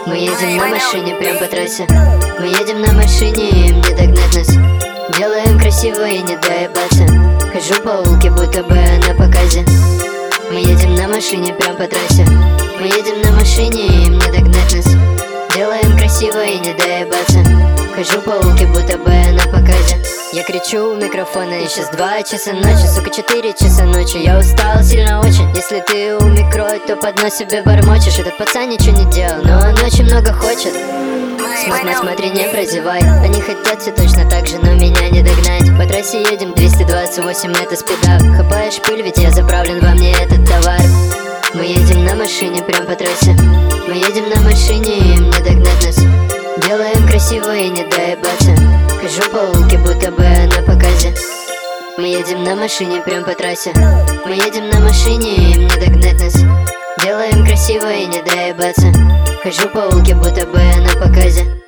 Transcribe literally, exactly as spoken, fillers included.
Мы едем на машине прям по трассе. Мы едем на машине, им не догнать нас. Делаем красиво и не доебаться. Хожу по улке, будто бы на показе. Мы едем на машине прям по трассе. Мы едем на машине, им не догнать нас. Делаем красиво и не доебаться. Хожу по улке, будто бы на показе. Я кричу у микрофона, и сейчас два часа ночи, сука, четыре часа ночи. Я устал сильно очень. Если ты у микро, то под нос себе бормочешь. Этот пацан ничего не делал, но он очень много хочет. Смотри, смотри, не прозевай. Они хотят все точно так же, но меня не догнать. По трассе едем двести двадцать восемь, это спидап. Хапаешь пыль, ведь я заправлен, во мне этот товар. Мы едем на машине прям по трассе. Мы едем на машине, им не догнать нас. Делаем красиво и не доебаться. Хожу по улке, будто бы на показе. Мы едем на машине прям по трассе. Мы едем на машине, им не догнать нас. Делаем красиво и не доебаться. Хожу по улке, будто бы на показе.